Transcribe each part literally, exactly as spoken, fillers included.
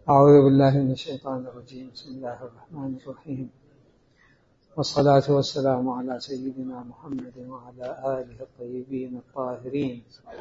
أعوذ بالله من الشيطان الرجيم. بسم الله الرحمن الرحيم، والصلاة والسلام على سيدنا محمد وعلى آله الطيبين الطاهرين.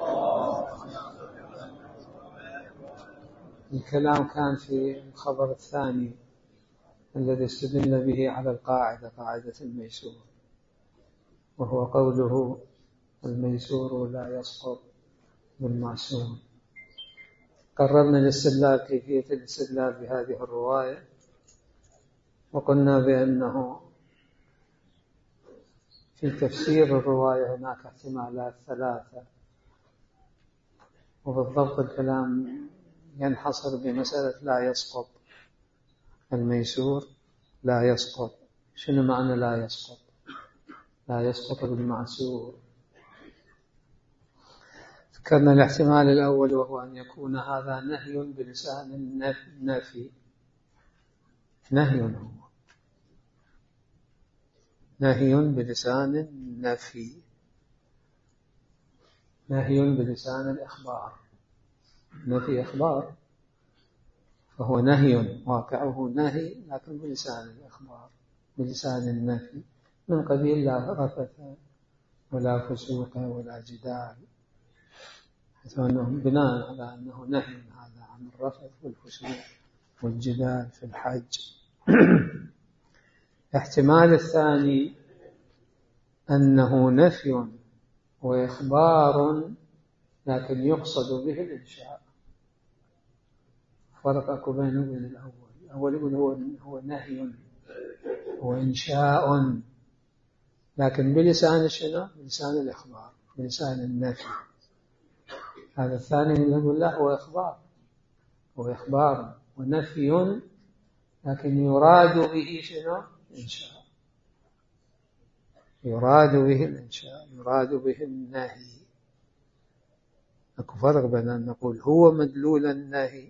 الكلام كان في الخبر الثاني الذي استدل به على القاعدة قاعدة الميسور، وهو قوله الميسور لا يسقط بالمعسور. قررنا الاستدلال كيفية الاستدلال بهذه الرواية، وقلنا بأنه في تفسير الرواية هناك احتمالات ثلاثة، وبالضبط الكلام ينحصر بمسألة لا يسقط الميسور. لا يسقط، شنو معنى لا يسقط؟ لا يسقط بالمعسور. ذكرنا الاحتمال الأول، وهو أن يكون هذا نهي بلسان النفي. نهي هو نهي بلسان النفي، نهي بلسان الإخبار. نفي إخبار، فهو نهي واقعه نهي، لكن بلسان الإخبار، بلسان النفي، من قبيل لا رفث ولا فسوق ولا جدال، حيث أنه بناء على أنه نهي هذا عن الرفث والفسوق والجدال في الحج. الاحتمال الثاني أنه نفي وإخبار، لكن يقصد به الإنشاء. فرق أكو بينه وبين الأول. الأول يقول هو هو نهي وإنشاء، لكن بلسان شنو؟ بلسان الإخبار، بلسان النفي. هذا الثاني يقول لا، هو إخبار، هو إخبار ونفي، لكن يراد به شنو؟ إنشاء. يراد به الإنشاء، يراد به النهي. أكو فرق بين أن نقول هو مدلول النهي،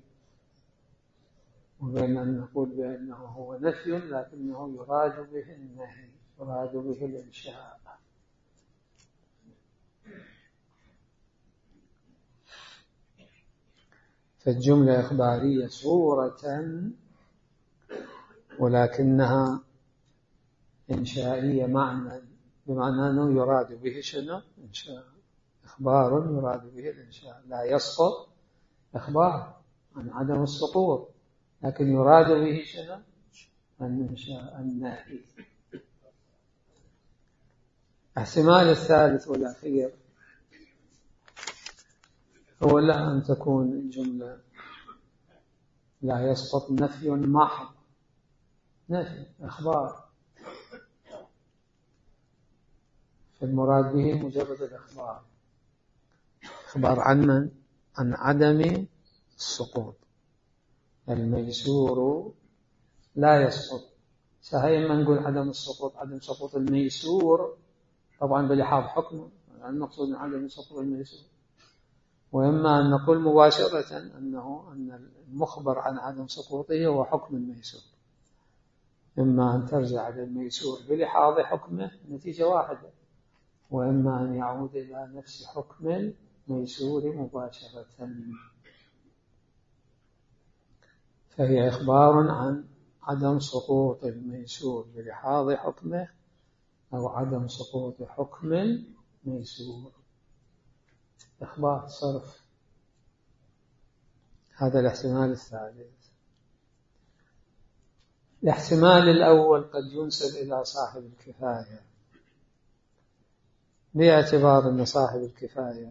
وبين أن نقول بأنه هو نفي لكنه يراد به النهي، يراد به الإنشاء. فالجملة إخبارية صورة، ولكنها إنشائية معنى، بمعنى أنه يراد به شنو؟ إنشاء. إخبار يراد به الإنشاء. لا يسقط إخبار عن عدم السقوط، لكن يراد به شنو؟ الإنشاء، النهي. احتمال الثالث والأخير هو لا أن تكون الجملة لا يسقط نفي محض، نفي إخبار، فالمراد به مجرد الإخبار. إخبار عن من؟ عن عدم السقوط. الميسور لا يسقط. صحيح ما نقول عدم السقوط، عدم سقوط الميسور طبعا بلحاظ حكمه، المقصود من عدم سقوط الميسور. وإما أن نقول مباشرة أنه أن المخبر عن عدم سقوطه هو حكم الميسور. إما أن ترجع للميسور بلحاظ حكمه، نتيجة واحدة، وإما أن يعود إلى نفس حكم الميسور مباشرة. فهي إخبار عن عدم سقوط الميسور بلحاظ حكمه، أو عدم سقوط حكم الميسور. إخبار صرف. هذا الاحتمال الثالث. الاحتمال الأول قد ينسب إلى صاحب الكفاية، باعتبار أن صاحب الكفاية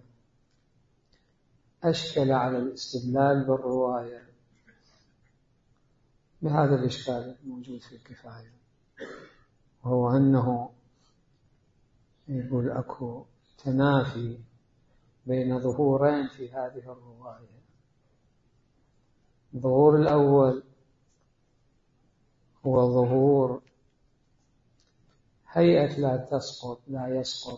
أشكل على الاستدلال بالرواية بهذا الإشكال الموجود في الكفاية، وهو أنه يقول أكو تنافي بين ظهورين في هذه الرواية. الظهور الأول هو ظهور هيئة لا تسقط، لا يسقط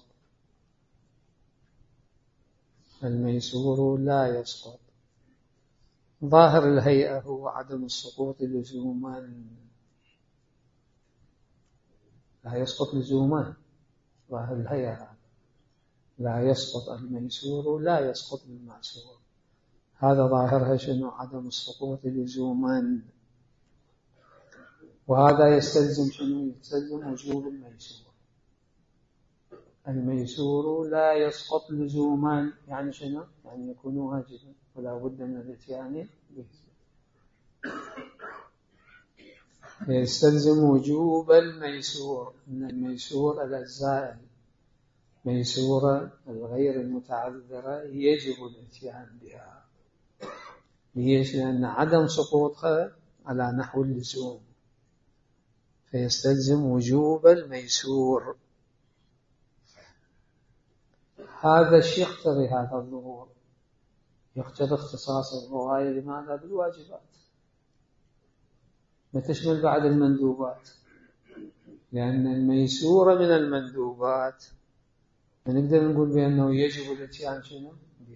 الميسور، لا يسقط. ظاهر الهيئة هو عدم السقوط لزوما، لا يسقط لزوما. ظاهر الهيئة لا يسقط الميسور، لا يسقط بالمعسور. هذا ظاهرها شنو؟ عدم السقوط لزوما، وهذا يستلزم شنو؟ يستلزم وجوب الميسور. الميسور لا يسقط لزوما، يعني شنو؟ يعني يكون واجبا ولا بد من الاتيان به. يستلزم وجوب الميسور، ان الميسور الأجزاء ميسورة الغير المتعذرة يجب الاتيان بها. ليش؟ لأن عدم سقوطها على نحو اللزوم، فيستلزم وجوب الميسور. هذا الشيء يقتضي هذا الظهور، يقتضي اختصاص الرواية. لماذا؟ بالواجبات، ما تشمل بعد المندوبات، لأن الميسور من المندوبات نقدر نقول بأنه يجب الاتيان شنو؟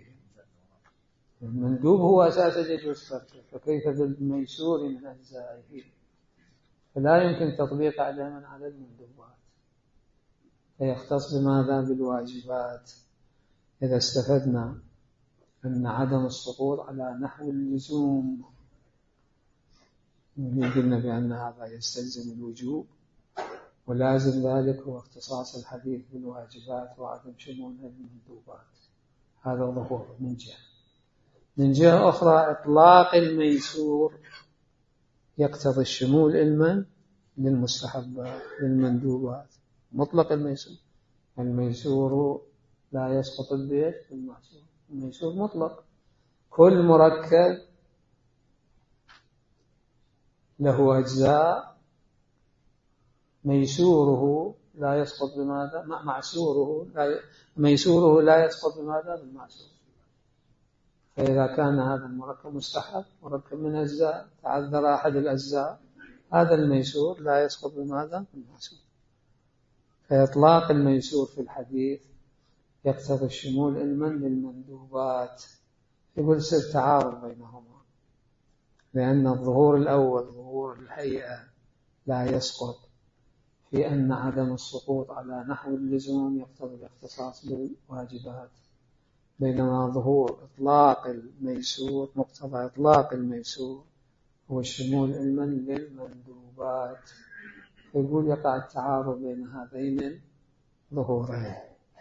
المندوب هو أساس يجوز تركه، فكيف بالميسور من أجزائه؟ فلا يمكن تطبيق عدما على المندوبات، فيختص بماذا؟ بالواجبات. إذا استفدنا أن عدم السقوط على نحو اللزوم، قلنا بأن هذا يستلزم الوجوب، ولازم ذلك هو اختصاص الحديث بالواجبات وعدم شمولها المندوبات. هذا ظهور من جهة. من جهة أخرى إطلاق الميسور يقتضي الشمول علما للمستحبات للمندوبات. مطلق الميسور، الميسور لا يسقط البيت بالمعصور، الميسور مطلق، كل مركب له أجزاء، ميسوره لا يسقط بماذا؟ معسوره لا ي... ميسوره لا يسقط بماذا؟ بالمعسور. فإذا كان هذا المركب مستحب، مركب من أجزاء، تعذر أحد الأجزاء، هذا الميسور لا يسقط بماذا؟ بالمعسور. فإطلاق الميسور في الحديث يقتضي الشمول علما للمندوبات. يقول سر تعارض بينهما، لأن الظهور الأول ظهور الهيئة لا يسقط في أن عدم السقوط على نحو اللزوم يقتضي الاختصاص بالواجبات، بينما ظهور إطلاق الميسور مقتضى إطلاق الميسور هو الشمول علما للمندوبات. يقول يقع التعارض بين هذين الظهورين.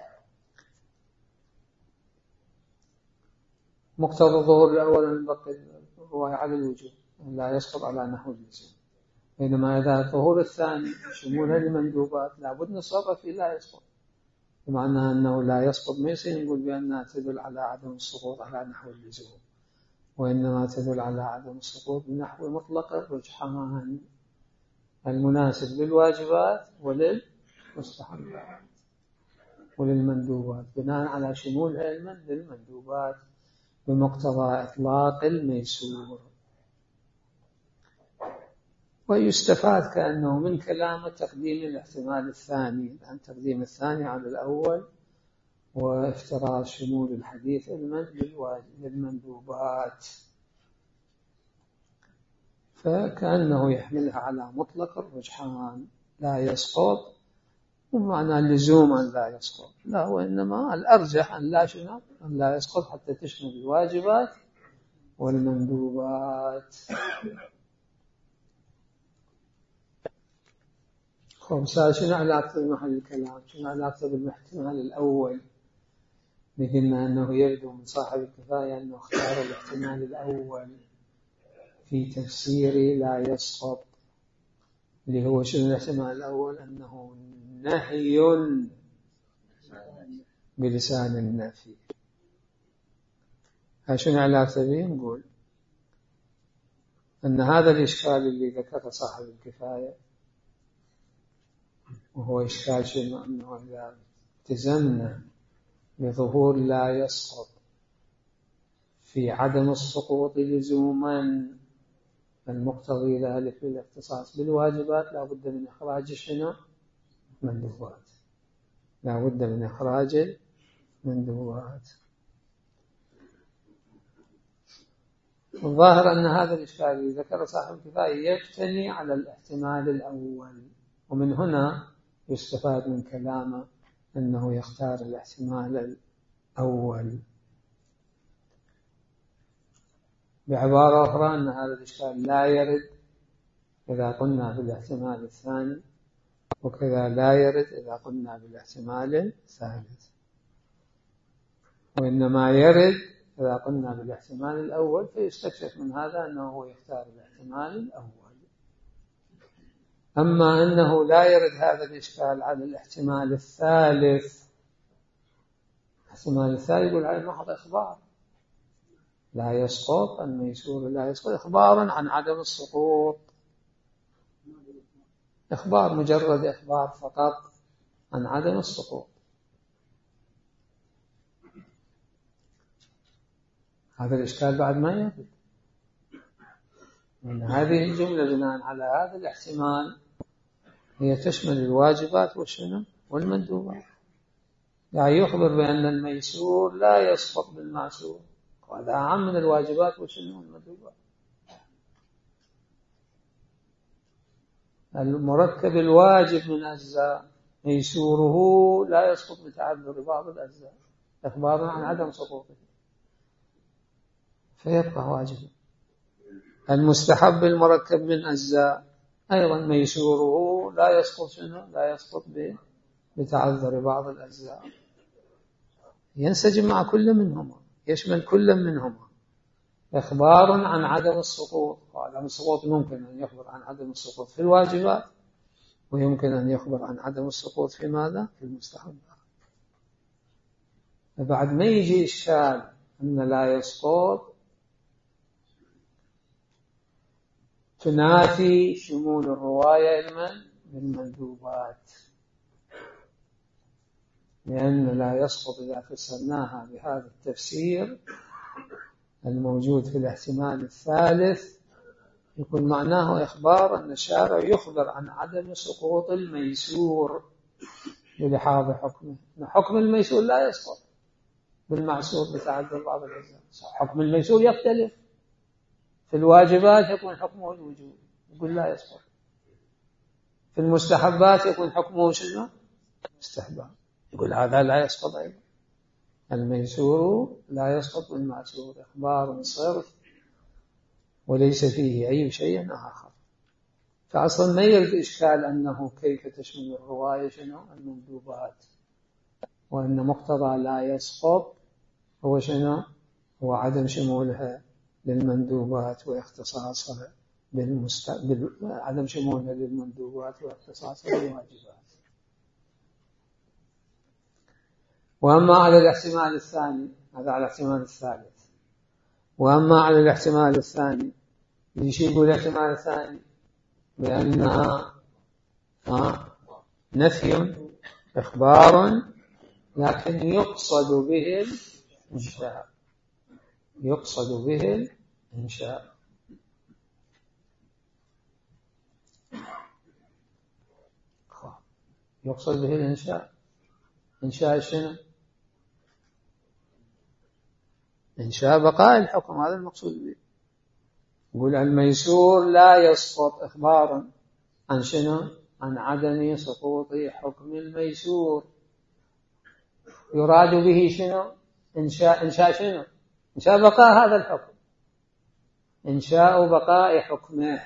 مقتضى الظهور الأول أن يبقى الرواية على الوجوب لا يسقط على نحو اللزوم، بينما إذا الظهور الثاني شمولها للمندوبات لابد نصرف فيه لا يسقط، بمعنى أنه لا يسقط ما يصير نقول بأنها تدل على عدم السقوط على نحو اللزوم، وإنما تدل على عدم السقوط بنحو مطلق الرجحان المناسب للواجبات وللمستحبات وللمندوبات، بناء على شمول علما للمندوبات بمقتضى إطلاق الميسور. ويستفاد كأنه من كلام تقديم الاحتمال الثاني عن تقديم الثاني على الأول، وافتراض شمول الحديث علما للمندوبات، فكأنه يحملها على مطلق الرجحان لا يسقط، ومعنى اللزوم أن لا يسقط لا، وإنما الأرجح أن لا شنو أن لا يسقط حتى تشمل الواجبات والمندوبات. خمسة شنو علاقة بمحل الكلام؟ شنو علاقة بالاحتمال الأول؟ مثلنا أنه يبدو من صاحب الكفاية أنه اختار الاحتمال الأول في تفسير لا يسقط، اللي هو شنو الاحتمال الأول؟ أنه نهي بلسان النفي. شنو علاقة به؟ نقول أن هذا الإشكال اللي ذكره صاحب الكفاية وهو إشكال شنو؟ أنه إذا التزمنا بظهور لا يسقط في عدم السقوط لزوما، المقتضي ذلك للاختصاص بالواجبات لا بد من إخراج شنو؟ مندوبات، لا بد من إخراج مندوبات. الظاهر أن هذا الإشكال اللي ذكر صاحب الكفاية يبتني على الاحتمال الأول، ومن هنا يستفاد من كلامه أنه يختار الاحتمال الأول. بعبارة أخرى أن هذا الإشكال لا يرد إذا قلنا بالاحتمال الثاني، وكذا لا يرد إذا قلنا بالاحتمال الثالث، وإنما يرد إذا قلنا بالاحتمال الأول، فيستكشف من هذا أنه هو يختار الاحتمال الأول. أما أنه لا يرد هذا الإشكال على الاحتمال الثالث، الاحتمال الثالث يقول عليه محض إخبار، لا يسقط الميسور، لا يسقط إخبارا عن عدم السقوط، إخبار مجرد إخبار فقط عن عدم السقوط. هذا الإشكال بعد ما يرد، لأن هذه الجملة بناء على هذا الاحتمال هي تشمل الواجبات والشنو والمندوبات، يعني يخبر بأن الميسور لا يسقط بالمعسور، وهذا أعم من الواجبات والشنو والمندوبات. المركب الواجب من أجزاء ميسوره لا يسقط بتعذر بعض الأجزاء، إخبار عن عدم سقوطه فيبقى واجبا. المستحب المركب من أجزاء أيضا ميسوره لا يسقط شنو لا يسقط بتعذر بعض الأجزاء، ينسجم مع كل منهما، يشمل كل منهما، إخبار عن عدم السقوط. وعدم السقوط ممكن أن يخبر عن عدم السقوط في الواجبات، ويمكن أن يخبر عن عدم السقوط في ماذا؟ في المستحبات. فبعد ما يجي إشكال أن لا يسقط، تنافي شمول الرواية للمندوبات، لأن لا يسقط إذا فسرناها بهذا التفسير الموجود في الاحتمال الثالث يكون معناه إخبار أن الشارع يخبر عن عدم سقوط الميسور بلحاظ حكمه. حكم الميسور لا يسقط بالمعسور بتعذر بعض الأجزاء، حكم الميسور يختلف، في الواجبات يكون حكمه الوجوب، يقول لا يسقط، في المستحبات يكون حكمه شنو؟ استحباب، يقول هذا لا يسقط أيضا. الميسور لا يسقط بالمعسور، إخبار صرف وليس فيه أي شيء آخر. فأصلا ما يرد إشكال أنه كيف تشمل الرواية شنو المندوبات، وأن مقتضى لا يسقط هو شنو هو عدم شمولها للمندوبات واختصاصها بالمست... بال... عدم شمولها للمندوبات واختصاصها بالواجبات. وأما على الاحتمال الثاني، هذا على الاحتمال الثالث، وأما على الاحتمال الثاني ليش يقول الاحتمال الثاني؟ بأنها نفي إخبار لكن يقصد به الإنشاء، يقصد به الإنشاء. يقصد به الإنشاء، إنشاء شنو؟ إنشاء بقاء الحكم، هذا المقصود به. يقول الميسور لا يسقط إخبارا عن شنو؟ عن عدم سقوط حكم الميسور، يراد به شنو؟ إنشاء إنشاء شنو؟ إنشاء بقاء هذا الحكم، إنشاء بقاء حكمه.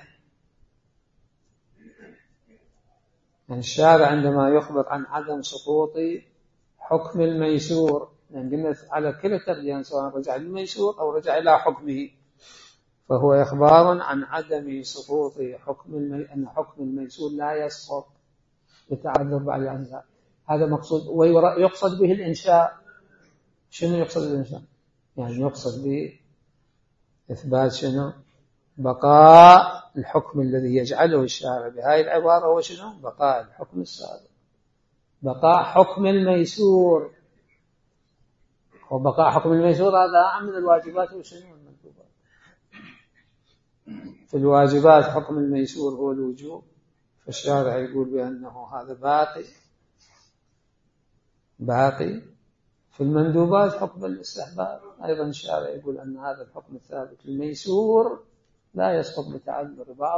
يعني الشارع عندما يخبر عن عدم سقوط حكم الميسور، يعني قلنا على كلا الترجمة سواء رجع للميسور أو رجع إلى حكمه، فهو إخبار عن عدم سقوط حكم المي... أن حكم الميسور لا يسقط بتعذر بعض الأجزاء، هذا مقصود. ويقصد به الإنشاء. شنو يقصد بالإنشاء؟ يعني يقصد بإثبات شنو؟ بقاء الحكم الذي يجعله الشارع بهذه العبارة هو شنو؟ بقاء الحكم السابق، بقاء حكم الميسور. وبقاء حكم الميسور هذا أعم من الواجبات وشنو المندوبات. في الواجبات حكم الميسور هو الوجوب، فالشارع يقول بأنه هذا باقي باقي. في المندوبات حكم الاستحباب أيضا الشارع يقول أن هذا الحكم الثابت الميسور لا يسقط بتعذر بعض،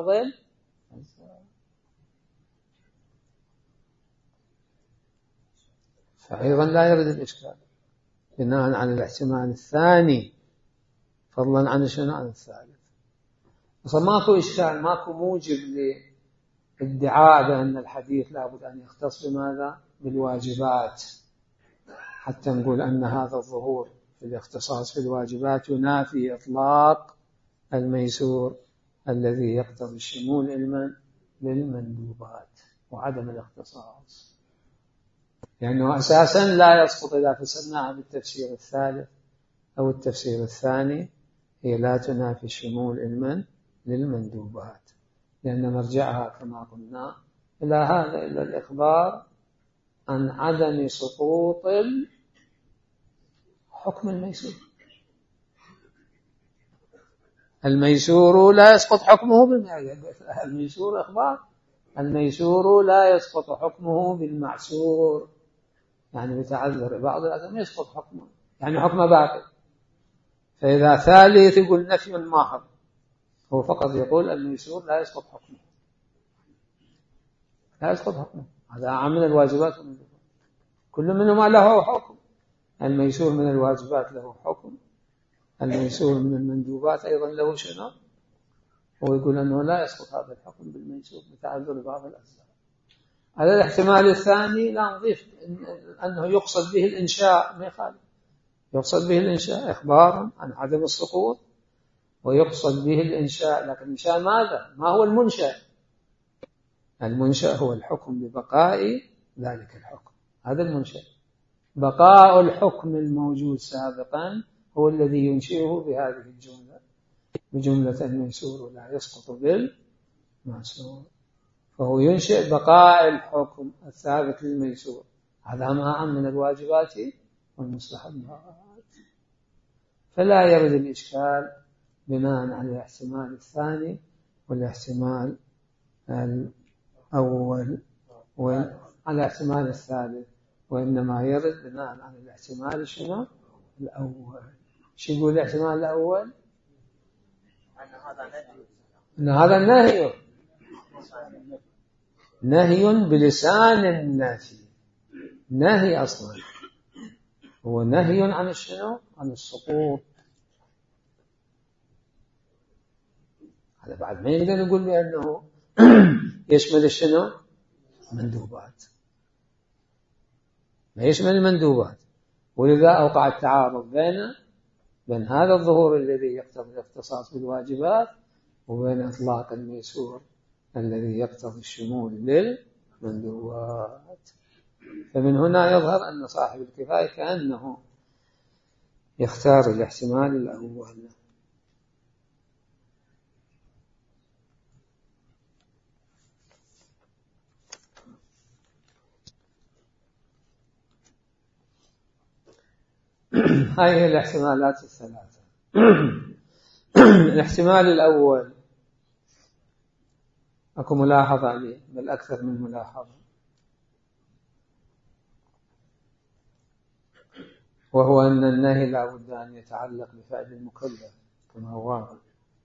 فأيضا لا يرد الإشكال بناء على الاحتمال الثاني. فضلا عن شنو؟ عن الثالث. أصلا ماكو إشكال، ماكو موجب للادعاء بأن الحديث لابد أن يختص بماذا؟ بالواجبات، حتى نقول أن هذا الظهور في الاختصاص في الواجبات ينافي إطلاق الميسور الذي يقتضي الشمول علما للمندوبات وعدم الاختصاص، لأنه أساسا لا يسقط إذا فسرناها بالتفسير الثالث أو التفسير الثاني، هي لا تنافي الشمول علما للمندوبات، لأن مرجعها كما قلنا إلى هذا، إلى الإخبار عن عدم سقوط حكم الميسور. الميسور لا يسقط حكمه بالمعسور، الميسور إخبار، الميسور لا يسقط حكمه بالمعسور، يعني بتعذر بعض الأدم يسقط حكمه، يعني حكمه باقي. فإذا ثالث يقول نفي محض، هو فقط يقول الميسور لا يسقط حكمه، لا يسقط حكمه، هذا عام من الواجبات والمندوبات، كل منهما له حكم. الميسور من الواجبات له حكم، الميسور من المندوبات أيضا له شنو؟ هو يقول أنه لا يسقط هذا الحكم بالميسور بتعذر بعض الأجزاء. هذا الاحتمال الثاني لا نضيف أنه يقصد به الإنشاء، ما يخالف، يقصد به الإنشاء إخبارا عن عدم السقوط، ويقصد به الإنشاء، لكن الإنشاء ماذا؟ ما هو المنشأ؟ المنشأ هو الحكم ببقاء ذلك الحكم، هذا المنشأ، بقاء الحكم الموجود سابقا هو الذي ينشئه بهذه الجملة، بجملة الميسور لا يسقط بالمعسور، فهو ينشئ بقاء الحكم الثابت للميسور، هذا معا من الواجبات والمستحبات. فلا يرد الإشكال بناء على الاحتمال الثاني والاحتمال الأول وعلى الاحتمال الثالث، وإنما يرد بناء على الاحتمال شنو؟ الأول. شو يقول الاحتمال الأول؟ أن هذا النهي نهي بلسان النافي، نهي أصلا هو نهي عن الشنو؟ عن السقوط. هذا بعد ما يقدر نقول بأنه يشمل الشنو؟ مندوبات، ما يشمل المندوبات، ولذا أوقع التعارض بين بين هذا الظهور الذي يقتضي الاختصاص بالواجبات وبين إطلاق الميسور الذي يقتضي الشمول للمندوبات. فمن هنا يظهر أن صاحب الكفاية كأنه يختار الاحتمال الأول. هذه الاحتمالات الثلاثة. الاحتمال الأول أكو ملاحظة عليه، بل أكثر من ملاحظة، وهو أن النهي لا بد أن يتعلق بفعل المكلف كما هو واضح.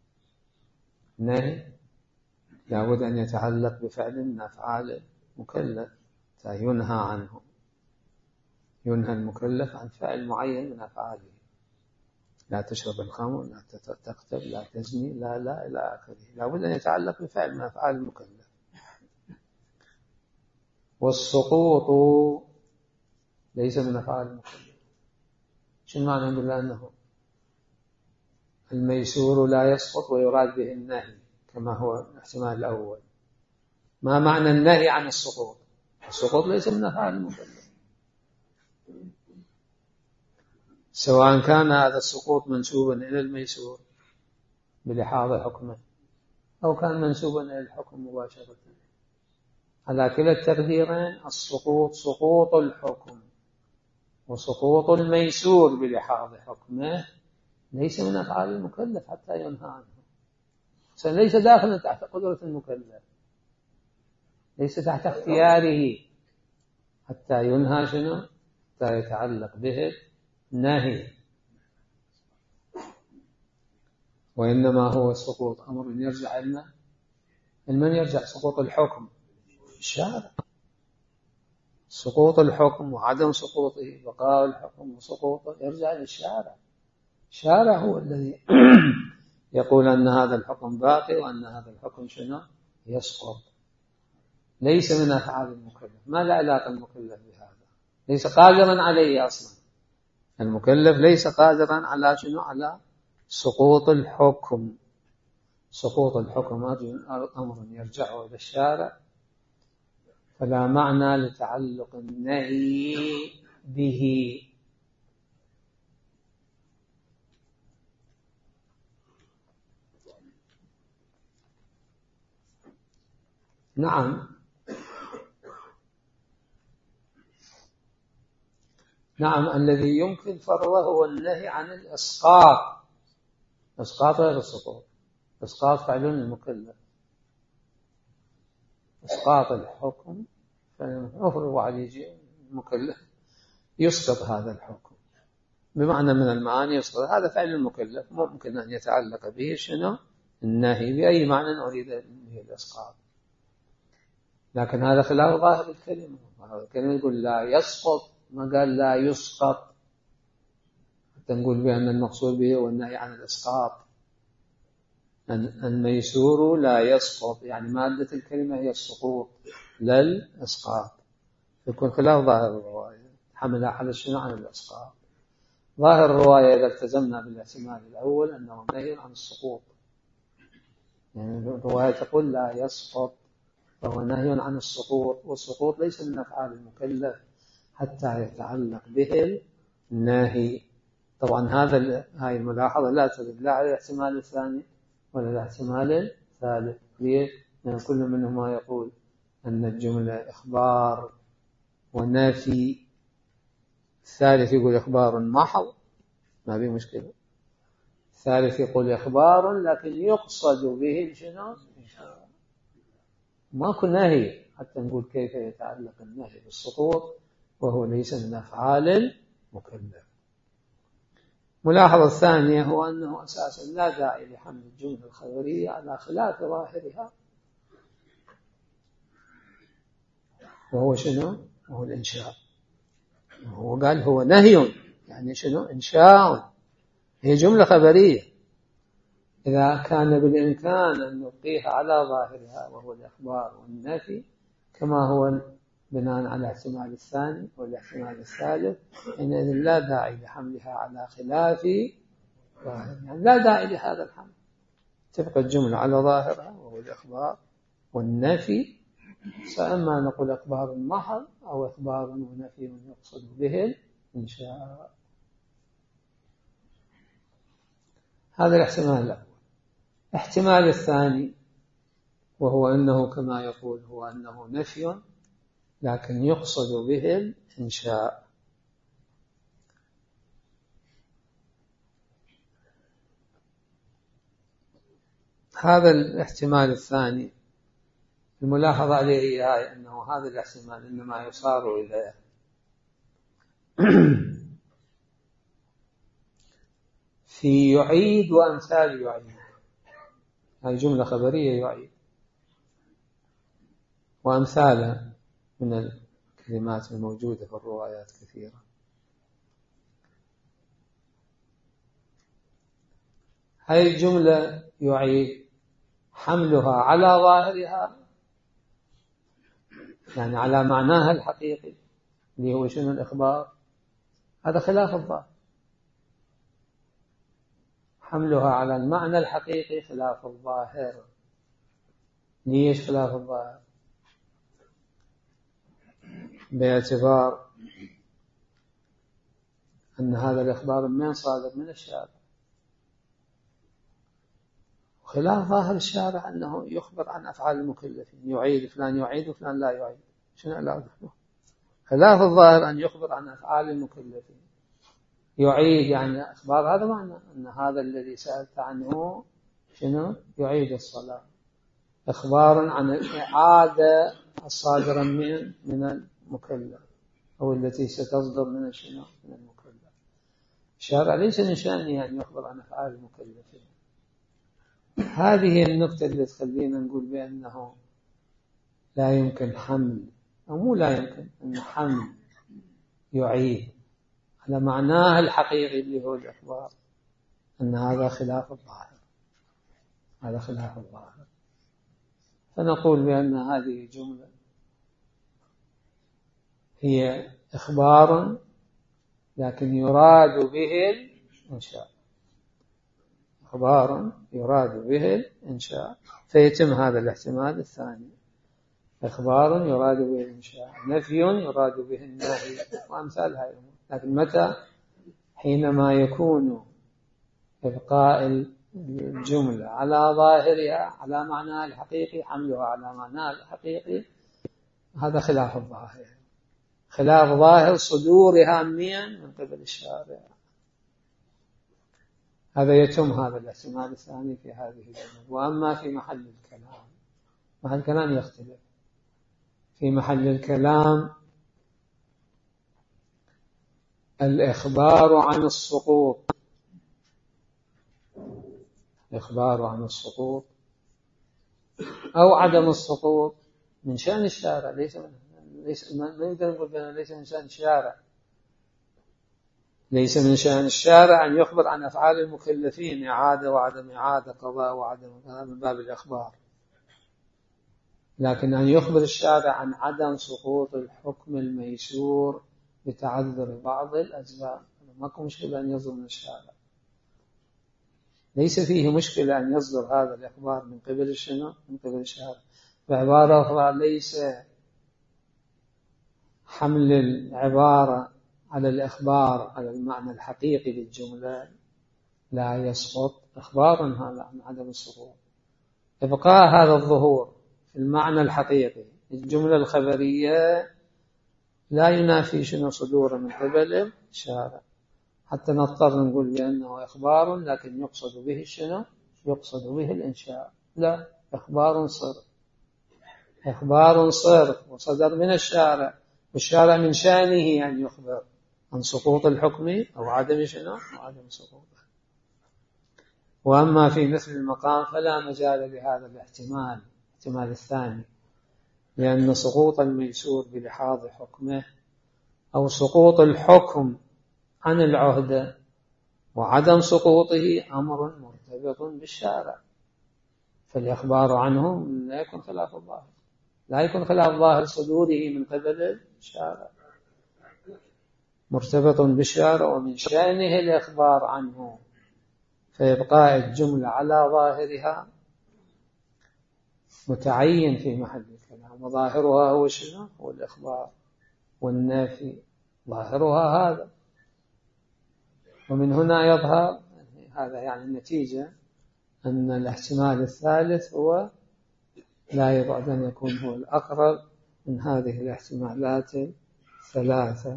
النهي لا بد أن يتعلق بفعل من أفعال المكلف ينهى عنه، ينهى المكلف عن فعل معين من أفعاله، لا تشرب الخمر، لا تقتل، لا تزني، لا لا إلى آخره، لا بد أن يتعلق بفعل من أفعال المكلف. والسقوط ليس من أفعال المكلف. شو معنى نقول أنه الميسور لا يسقط ويراد به النهي كما هو الاحتمال الأول؟ ما معنى النهي عن السقوط؟ السقوط ليس من أفعال المكلف، سواء كان هذا السقوط منسوبا إلى الميسور بلحاظ حكمه أو كان منسوبا إلى الحكم مباشرة. على كلا التقديرين السقوط سقوط الحكم وسقوط الميسور بلحاظ حكمه ليس من أفعال المكلف حتى ينهى عنه، ليس داخلا تحت قدرة المكلف، ليس تحت اختياره حتى ينهى شنو؟ حتى يتعلق به نهي. وإنما هو السقوط أمر يرجع لنا، من يرجع سقوط الحكم؟ الشارع. سقوط الحكم وعدم سقوطه، بقاء الحكم وسقوطه يرجع للشارع، الشارع هو الذي يقول أن هذا الحكم باقي وأن هذا الحكم شنو يسقط، ليس من أفعال المكلف. ما لا علاقة المكلف بهذا، ليس قادرا عليه أصلا. المكلف ليس قادرا على شنو على سقوط الحكم. سقوط الحكم أمر يرجع إلى الشارع، فلا معنى لتعلق النهي به. نعم نعم الذي يمكن فرضه هو النهي عن الإسقاط. إسقاط غير السقوط. إسقاط فعل المكلف. إسقاط الحكم فأفرض عليه المكلف يسقط هذا الحكم بمعنى من المعاني يسقط. هذا فعل المكلف ممكن أن يتعلق به شنو النهي بأي معنى أريد به الإسقاط، لكن هذا خلاف ظاهر الكلمة. ظاهر الكلمة يقول لا يسقط، ما قال لا يسقط، حتى نقول بأن المقصود به هو النهي عن الإسقاط. الميسور لا يسقط، يعني مادة الكلمة هي السقوط لا الإسقاط، يكون خلاف ظاهر الرواية حملها على شنو عن الإسقاط. ظاهر الرواية إذا التزمنا بالاحتمال الأول أنه نهي عن السقوط، يعني الرواية تقول لا يسقط فهو نهي عن السقوط، والسقوط ليس من أفعال المكلف حتى يتعلق به الناهي. طبعا هذا هاي الملاحظة لا تدل لا على الاحتمال الثاني ولا الاحتمال الثالث. ليه؟ لأن كل منهما يقول أن الجملة إخبار ونافي، الثالث يقول إخبار محض ما في مشكلة، الثالث يقول إخبار لكن يقصد به شنو ماكو نهي، حتى نقول كيف يتعلق النهي بالسقوط وهو ليس من أفعال المكلف. ملاحظة الثانية هو أنه أساسا لا داعي لحمل الجملة الخبرية على خلاف ظاهرها، وهو شنو؟ وهو الإنشاء. هو قال هو نهي، يعني شنو؟ إنشاء، هي جملة خبرية. إذا كان بالإمكان أن نبقيها على ظاهرها وهو الإخبار والنفي كما هو بناء على الاحتمال الثاني والاحتمال الثالث، حينئذ لا داعي لحملها على خلاف ظاهرها، يعني لا داعي لهذا الحمل، تبقى الجملة على ظاهرها وهو الإخبار والنفي، فإما نقول إخبار محض أو إخبار ونفي يقصد به الإنشاء. هذا الاحتمال الأول. الاحتمال الثاني وهو أنه كما يقول هو أنه نفي لكن يقصد به الإنشاء. هذا الاحتمال الثاني الملاحظة عليه هي أنه هذا الاحتمال إنما يصار إليه في يعيد وأمثال يعيد. هذه جملة خبرية يعيد وأمثالها من الكلمات الموجودة في الروايات كثيرة. هذه الجملة يعيد حملها على ظاهرها يعني على معناها الحقيقي اللي هو شنو الإخبار، هذا خلاف الظاهر. حملها على المعنى الحقيقي خلاف الظاهر. ليش خلاف الظاهر؟ باعتبار أن هذا الإخبار من صادر من الشارع، خلاف ظاهر الشارع أنه يخبر عن أفعال المكلفين، يعيد فلان يعيد وفلان لا يعيد. شنو علاقته؟ خلاف الظاهر أن يخبر عن أفعال المكلفين، يعيد يعني أخبار، هذا معنى أن هذا الذي سألت عنه شنو يعيد الصلاة، إخبار عن الإعادة الصادرة من من المكلف أو التي ستصدر من شنو من المكلف. الشارع ليس من شأنه أن يخبر عن أفعال المكلفين. هذه النقطة اللي تخلينا نقول بأنه لا يمكن حمل، أو مو لا يمكن أن حمل يعيد على معناه الحقيقي اللي هو الإخبار أن هذا خلاف الظاهر، هذا خلاف الظاهر. فنقول بأن هذه جملة هي إخبار لكن يراد به الإنشاء، إخبار يراد به الإنشاء، فيتم هذا الاحتمال الثاني، إخبار يراد به الإنشاء، نفي يراد به النهي، وأمثال هذه. لكن متى؟ حينما يكون إبقاء الجملة على ظاهرها على معناها الحقيقي، حملها على معناها الحقيقي، هذا خلاف الظاهر، خلاف ظاهر صدورها من من قبل الشارع. هذا يتم هذا الاحتمال الثاني في هذه الجملة. وأما في محل الكلام، محل الكلام يختلف. في محل الكلام الإخبار عن السقوط، الإخبار عن السقوط أو عدم السقوط من شأن الشارع، ليس من ليس ما نقدر نقول بأنه ليس من شأن الشارع، ليس من شأن الشارع أن يخبر عن أفعال المكلفين إعادة وعدم إعادة، قضاء وعدم قضاء، من باب الإخبار. لكن أن يخبر الشارع عن عدم سقوط الحكم الميسور بتعذر بعض الأجزاء، ماكو مشكلة أن يصدر من الشارع، ليس فيه مشكلة أن يصدر هذا الإخبار من قبل الشنو؟ من قبل الشارع. بعبارة أخرى، ليس حمل العبارة على الإخبار على المعنى الحقيقي للجملة لا يسقط إخبار هذا عن عدم السقوط. إبقاء هذا الظهور في المعنى الحقيقي الجملة الخبرية لا ينافي شنو صدوره من قبل الشارع، حتى نضطر نقول بأنه إخبار لكن يقصد به شنو؟ يقصد به الإنشاء. لا، إخبار صرف، إخبار صرف وصدر من الشارع، والشارع من شأنه أن يخبر عن سقوط الحكم أو عدم شنو؟ أو عدم سقوطه. وأما في مثل المقام فلا مجال لهذا الاحتمال، الاحتمال الثاني، لأن سقوط الميسور بلحاظ حكمه أو سقوط الحكم عن العهدة وعدم سقوطه أمر مرتبط بالشارع، فالإخبار عنه لا يكون خلاف الظاهر، لا يكون خلاف ظاهر صدوره من قبل الشارع، مرتبط بالشارع ومن شأنه الإخبار عنه، فيبقى الجملة على ظاهرها متعين في محل الكلام، وظاهرها هو شنو؟ هو الإخبار، والنافي ظاهرها هذا. ومن هنا يظهر هذا يعني النتيجة أن الاحتمال الثالث هو لا يبعد أن يكون هو الأقرب من هذه الاحتمالات الثلاثة.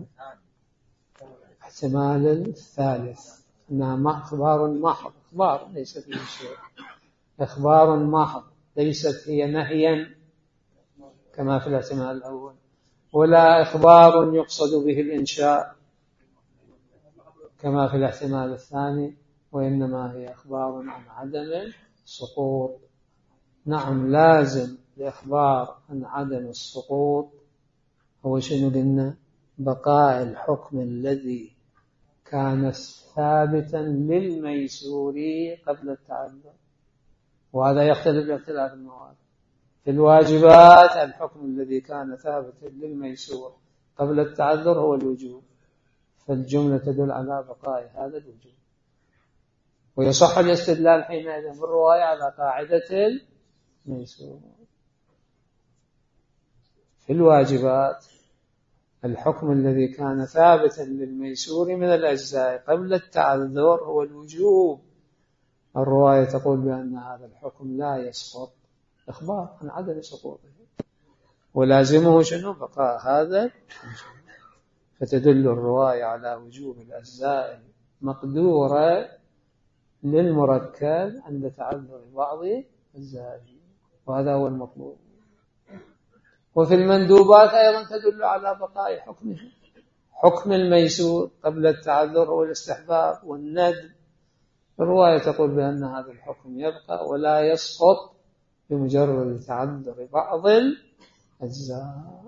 احتمال الثالث أنها إخبار محض، إخبار ليس فيه شيء، إخبار محض، ليست هي نهيا كما في الاحتمال الأول، ولا إخبار يقصد به الإنشاء كما في الاحتمال الثاني، وإنما هي إخبار عن عدم السقوط. نعم، لازم الإخبار عن عدم السقوط هو شنو قلنا؟ بقاء الحكم الذي كان ثابتا للميسور قبل التعذر، وهذا يختلف باختلاف المواد. في الواجبات الحكم الذي كان ثابتا للميسور قبل التعذر هو الوجوب، فالجملة تدل على بقاء هذا الوجوب، ويصح الاستدلال حينئذ بالرواية على قاعدة الميسور. في الواجبات الحكم الذي كان ثابتا للميسور من الأجزاء قبل التعذر هو الوجوب، الرواية تقول بأن هذا الحكم لا يسقط، إخبار عن عدم سقوطه، ولازمه شنو؟ بقاء هذا، فتدل الرواية على وجوب الأجزاء مقدورة للمركب عند تعذر بعض الزائد، وهذا هو المطلوب. وفي المندوبات أيضا تدل على بقاء حكمه، حكم الميسور قبل التعذر هو الاستحباب والندب، الرواية تقول بأن هذا الحكم يبقى ولا يسقط بمجرد تعذر بعض الأجزاء.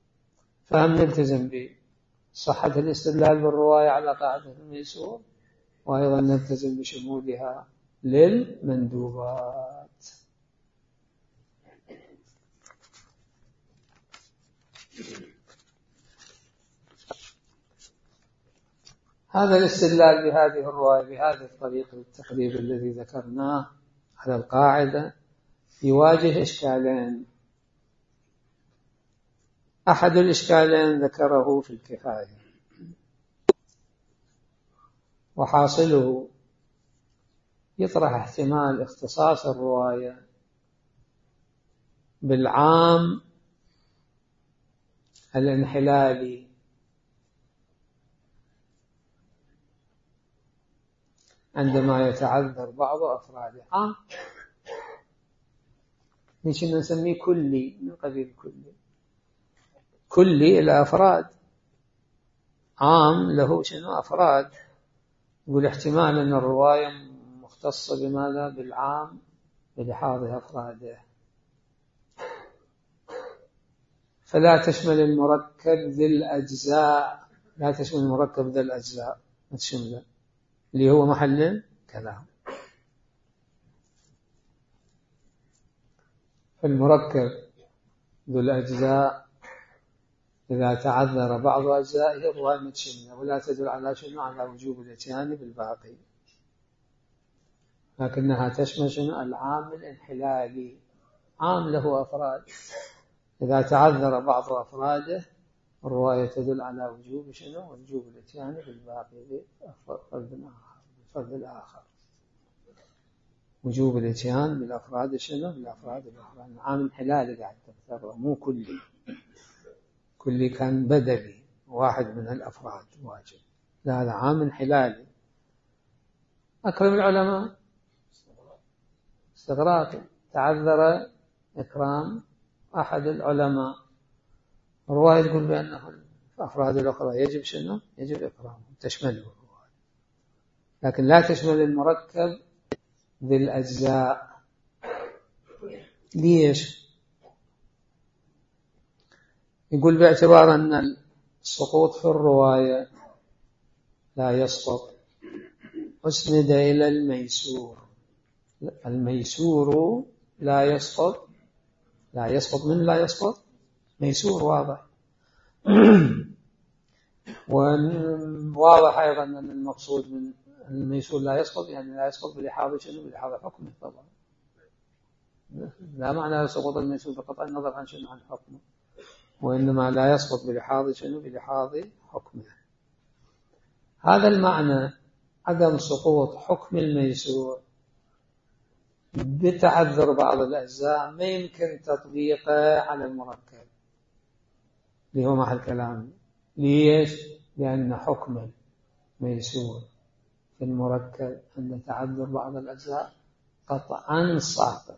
فهم نلتزم بصحة الاستدلال بالرواية على قاعدة الميسور؟ وأيضا نلتزم بشمولها للمندوبات. هذا الاستدلال بهذه الرواية بهذه الطريقة التقريب الذي ذكرناه على القاعدة يواجه إشكالين. أحد الإشكالين ذكره في الكفاية، وحاصله يطرح احتمال اختصاص الرواية بالعام الانحلالي عندما يتعذر بعض أفراده. عام ليش نسميه كلي من قبيل كلي، كلي إلى أفراد، عام له شنو أفراد. يقول احتمال أن الرواية مختصة بماذا؟ بالعام بلحاظ أفراده، فلا تشمل المركب ذي الأجزاء، لا تشمل المركب ذي الأجزاء ما تشمله، اللي هو محل كلام. فالمركب ذو الأجزاء إذا تعذر بعض أجزائه الرواية ما تشمله، ولا تدل على شنو؟ على وجوب الاتيان بالباقي، لكنها تشمل شنو؟ العام الانحلالي، عام له أفراد، إذا تعذر بعض أفراده الرواية تدل على وجوب شنو؟ وجوب الاتيان بالباقي بفرد آخر، بفرد الآخر، وجوب الاتيان بالأفراد شنو؟ بالأفراد الأخرى. عام انحلالي قاعد تذكره مو كلي، كلي كان بدلي واحد من الأفراد واجب، لا هذا عام انحلالي. أكرم العلماء استغراق، تعذر إكرام أحد العلماء، الرواية تقول بأنه الأفراد الأخرى يجب شنو؟ يجب إكرامه، تشمله الرواية، لكن لا تشمل المركب ذي الأجزاء. ليش؟ يقول باعتبار أن السقوط في الرواية لا يسقط أسند إلى الميسور، الميسور لا يسقط، لا يسقط من لا يسقط ميسور، واضح. وواضح أيضا أن المقصود من الميسور لا يسقط يعني لا يسقط بلحاظ شنو؟ بلحاظ حكمه طبعا، لا معنى سقوط الميسور بقطع النظر عن شنو؟ عن حكمه، وإنما لا يسقط بلحاظ شنو؟ بلحاظ حكمه. هذا المعنى عدم سقوط حكم الميسور بتعذر بعض الأجزاء ما يمكن تطبيقه على المركب اللي هو محل كلامي. ليش؟ لأن حكم الميسور في المركب أن تعذر بعض الأجزاء قطعا ساقط.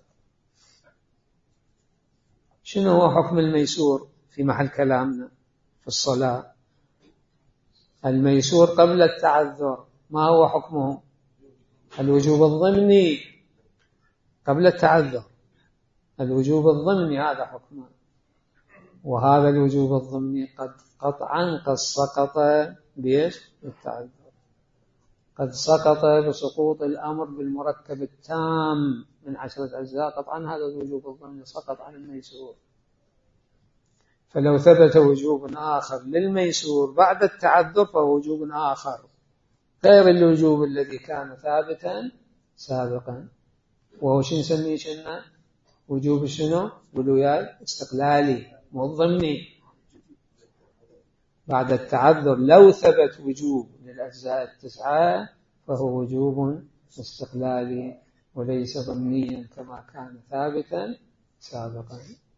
شنو هو حكم الميسور في محل كلامنا في الصلاة؟ الميسور قبل التعذر ما هو حكمه؟ الوجوب الضمني قبل التعذر، الوجوب الضمني هذا حكمه، وهذا الوجوب الضمني قد قطعا قد سقط بإيش؟ بالتعذر، قد سقط بسقوط الأمر بالمركب التام من عشرة أجزاء، قطعا هذا الوجوب الضمني سقط عن الميسور. فلو ثبت وجوب آخر للميسور بعد التعذر فهو وجوب آخر غير الوجوب الذي كان ثابتا سابقا، وهو شنو نسميه؟ شنو وجوب شنو؟ قولوا استقلالي مو ضمني. بعد التعذر لو ثبت وجوب للأجزاء التسعة فهو وجوب استقلالي وليس ضمنيا كما كان ثابتا سابقا.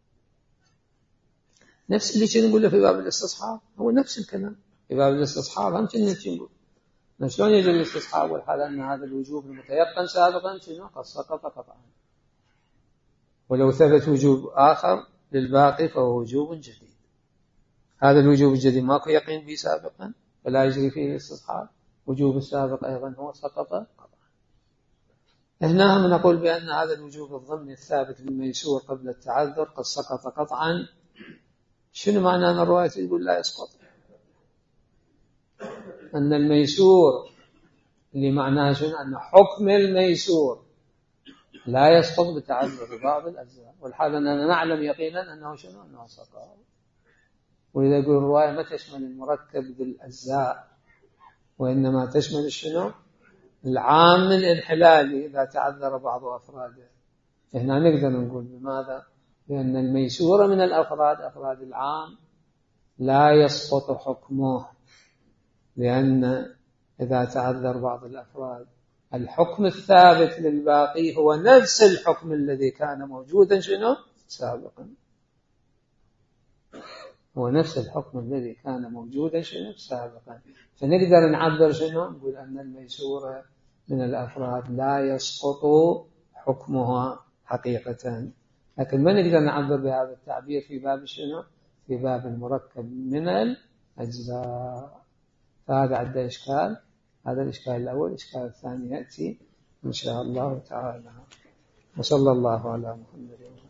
نفس اللي شنو نقوله في باب الاستصحاب، هو نفس الكلام في باب الاستصحاب. هم كنا نقول شلون يجب الاستصحاب والحال أن هذا الوجوب المتيقن سابقا شنو؟ قد سقط قطعا، ولو ثبت وجوب آخر للباقي فهو وجوب جديد. هذا الوجوب الجديد ماكو يقين به سابقا فلا يجري فيه الاستصحاب، وجوب السابق أيضا هو سقط قطعا. هنا هم نقول بأن هذا الوجوب الضمني الثابت للميسور قبل التعذر قد سقط قطعا. شنو معنى أن الرواية يقول لا يسقط؟ أن الميسور اللي معناها شنو؟ أن حكم الميسور لا يسقط بتعذر بعض الأجزاء، والحال أننا نعلم يقينا أنه شنو؟ أنه سقط. وإذا يقول الرواية ما تشمل المركب بالأجزاء، وإنما تشمل شنو؟ العام الانحلالي إذا تعذر بعض أفراده. هنا نقدر نقول بماذا؟ لأن الميسور من الأفراد أفراد العام لا يسقط حكمه، لأن إذا تعذر بعض الأفراد الحكم الثابت للباقي هو نفس الحكم الذي كان موجودا شنو؟ سابقا. هو نفس الحكم الذي كان موجودا شنو؟ سابقا. فنقدر نعبر شنو؟ نقول أن الميسور من الأفراد لا يسقط حكمها حقيقة، لكن ما نقدر نعبر بهذا التعبير في باب شنو؟ في باب المركب من الأجزاء. فهذا عنده إشكال. هذا الإشكال الأول. الإشكال الثاني يأتي إن شاء الله تعالى. وصلى الله على محمد.